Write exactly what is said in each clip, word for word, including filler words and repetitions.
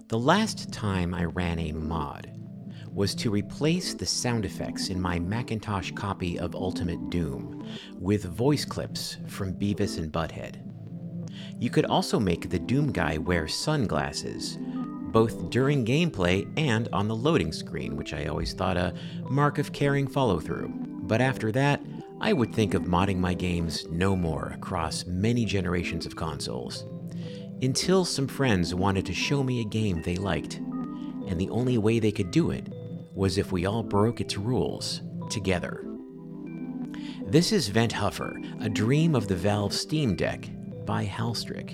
The last time I ran a mod was to replace the sound effects in my Macintosh copy of Ultimate Doom with voice clips from Beavis and Butthead. You could also make the Doom guy wear sunglasses, both during gameplay and on the loading screen, which I always thought a mark of caring follow-through. But after that, I would think of modding my games no more across many generations of consoles. Until some friends wanted to show me a game they liked, and the only way they could do it was if we all broke its rules together. This is Vent Huffer, a dream of the Valve Steam Deck by Halstrick.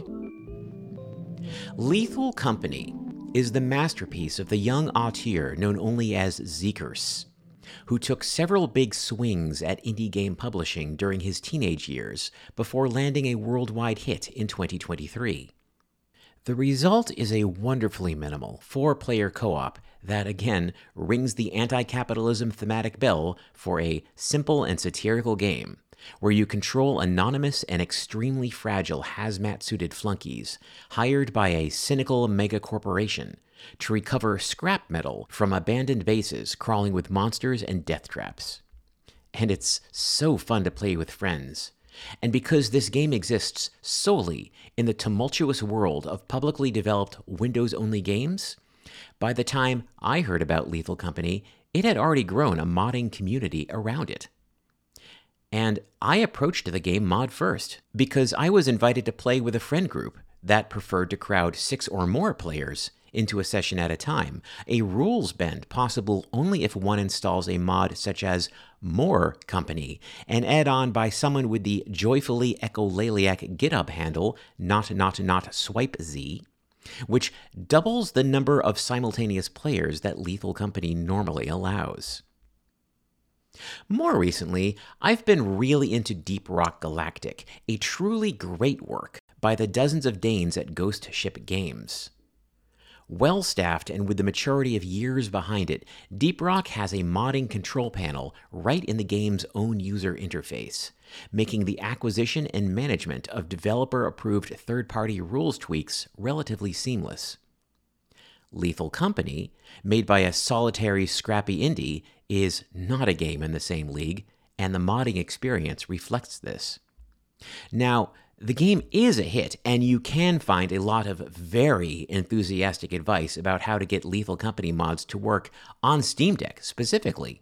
Lethal Company is the masterpiece of the young auteur known only as Zeekers, who took several big swings at indie game publishing during his teenage years before landing a worldwide hit in twenty twenty-three. The result is a wonderfully minimal four-player co-op that, again, rings the anti-capitalism thematic bell for a simple and satirical game, where you control anonymous and extremely fragile hazmat-suited flunkies hired by a cynical mega-corporation to recover scrap metal from abandoned bases crawling with monsters and death traps. And it's so fun to play with friends. And because this game exists solely in the tumultuous world of publicly developed Windows-only games, by the time I heard about Lethal Company, it had already grown a modding community around it. And I approached the game mod first, because I was invited to play with a friend group that preferred to crowd six or more players into a session at a time, a rules bend possible only if one installs a mod such as More Company, an add-on by someone with the joyfully echolaliac GitHub handle not not not swipe z, which doubles the number of simultaneous players that Lethal Company normally allows. More recently, I've been really into Deep Rock Galactic, a truly great work by the dozens of Danes at Ghost Ship Games. Well-staffed and with the maturity of years behind it, Deep Rock has a modding control panel right in the game's own user interface, making the acquisition and management of developer-approved third-party rules tweaks relatively seamless. Lethal Company, made by a solitary, scrappy indie, is not a game in the same league, and the modding experience reflects this. Now, the game is a hit, and you can find a lot of very enthusiastic advice about how to get Lethal Company mods to work on Steam Deck specifically.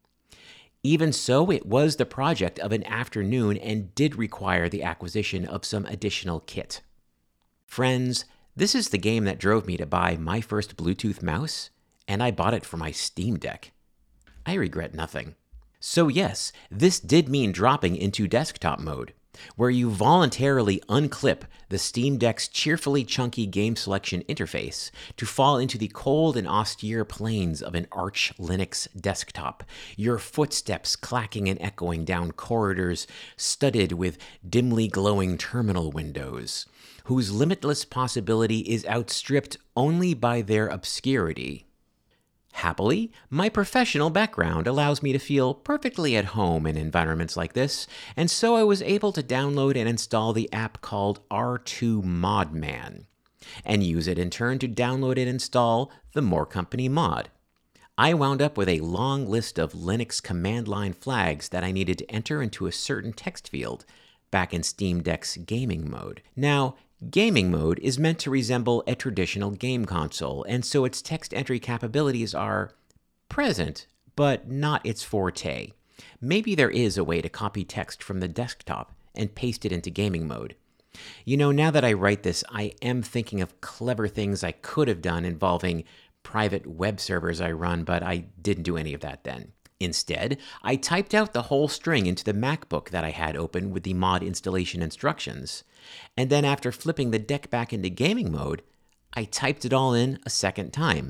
Even so, it was the project of an afternoon and did require the acquisition of some additional kit. Friends, this is the game that drove me to buy my first Bluetooth mouse, and I bought it for my Steam Deck. I regret nothing. So yes, this did mean dropping into desktop mode, where you voluntarily unclip the Steam Deck's cheerfully chunky game selection interface to fall into the cold and austere plains of an Arch Linux desktop, your footsteps clacking and echoing down corridors studded with dimly glowing terminal windows, whose limitless possibility is outstripped only by their obscurity. Happily, my professional background allows me to feel perfectly at home in environments like this, and so I was able to download and install the app called R two Modman, and use it in turn to download and install the More Company mod. I wound up with a long list of Linux command line flags that I needed to enter into a certain text field back in Steam Deck's gaming mode. Now, gaming mode is meant to resemble a traditional game console, and so its text entry capabilities are present, but not its forte. Maybe there is a way to copy text from the desktop and paste it into gaming mode. You know, now that I write this, I am thinking of clever things I could have done involving private web servers I run, but I didn't do any of that then. Instead, I typed out the whole string into the MacBook that I had open with the mod installation instructions, and then after flipping the deck back into gaming mode, I typed it all in a second time.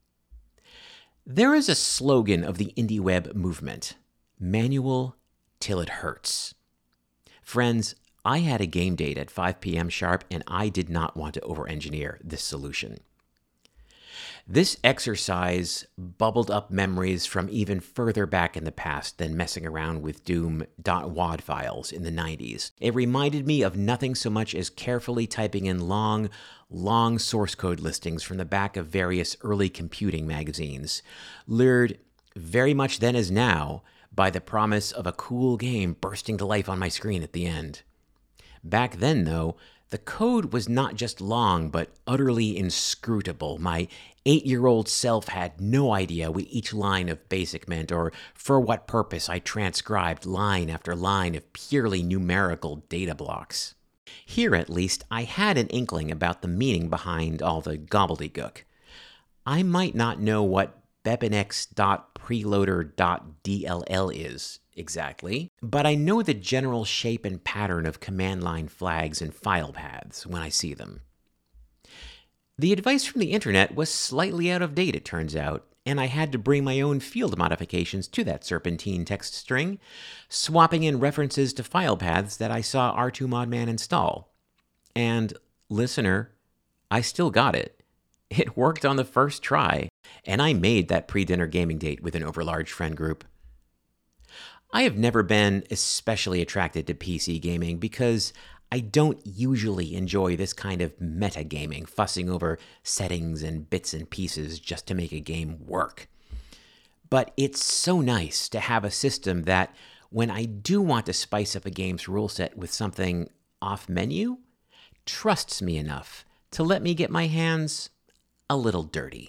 There is a slogan of the indie web movement: manual till it hurts. Friends, I had a game date at five p.m. sharp, and I did not want to over-engineer this solution. This exercise bubbled up memories from even further back in the past than messing around with Doom .wad files in the nineties. It reminded me of nothing so much as carefully typing in long, long source code listings from the back of various early computing magazines, lured very much then as now by the promise of a cool game bursting to life on my screen at the end. Back then, though, the code was not just long, but utterly inscrutable. My eight-year-old self had no idea what each line of BASIC meant or for what purpose I transcribed line after line of purely numerical data blocks. Here, at least, I had an inkling about the meaning behind all the gobbledygook. I might not know what bepinex dot preloader dot d l l is exactly, but I know the general shape and pattern of command line flags and file paths when I see them. The advice from the internet was slightly out of date, it turns out, and I had to bring my own field modifications to that serpentine text string, swapping in references to file paths that I saw R two Modman install. And, listener, I still got it. It worked on the first try, and I made that pre-dinner gaming date with an overlarge friend group. I have never been especially attracted to P C gaming because I don't usually enjoy this kind of metagaming, fussing over settings and bits and pieces just to make a game work. But it's so nice to have a system that, when I do want to spice up a game's rule set with something off-menu, trusts me enough to let me get my hands a little dirty.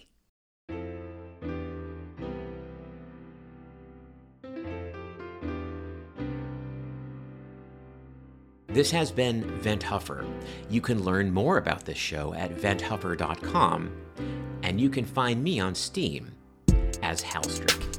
This has been Vent Huffer. You can learn more about this show at vent huffer dot com, and you can find me on Steam as Halstrick.